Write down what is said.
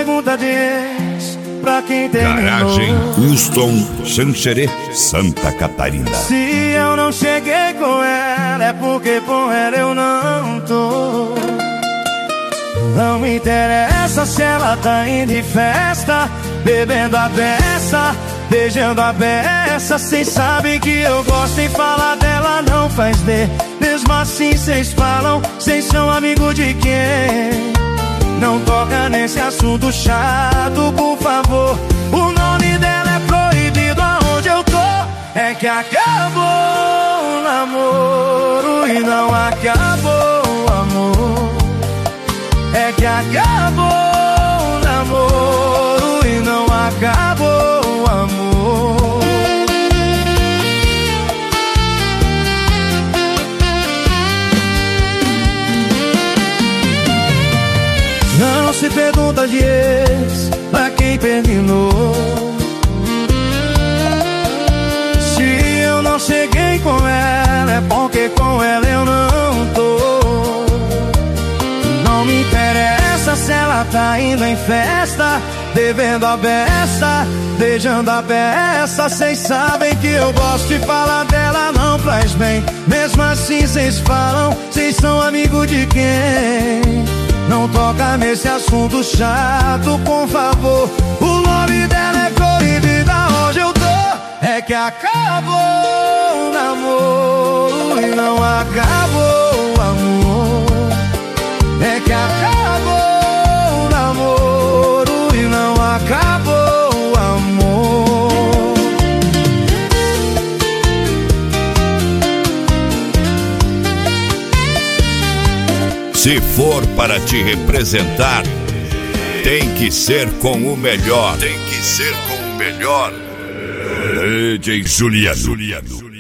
pergunta de ex pra quem terminou. Garagem Houston, Xanxerê, Santa Catarina. Se eu não cheguei com ela, é porque com ela eu não tô. Não me interessa se ela tá indo em festa, bebendo a beça, beijando a beça. Cês sabem que eu gosto e falar dela não faz bem. Mesmo assim cês falam, cês são amigo de quem? Não toca nesse assunto chato, por favor. O nome dela é proibido aonde eu tô. É que acabou o namoro e não acabou o amor. É que acabou o namoro e não acabou o amor. Não se pergunta de ex pra quem terminou. Se eu não cheguei com ela, é porque com ela eu não tô. Não me interessa se ela tá indo em festa, bebendo a beça, beijando a beça. Cês sabem que eu gosto de falar dela não faz bem. Mesmo assim cês falam, cês são amigo de quem? Não toca nesse assunto chato, por favor. O nome dela é proibido aonde eu tô. É que acabou o namoro e não acabou o amor. É que acabou o namoro e não acabou o amor. Se for para te representar, tem que ser com o melhor. Tem que ser com o melhor. DJ Juliano.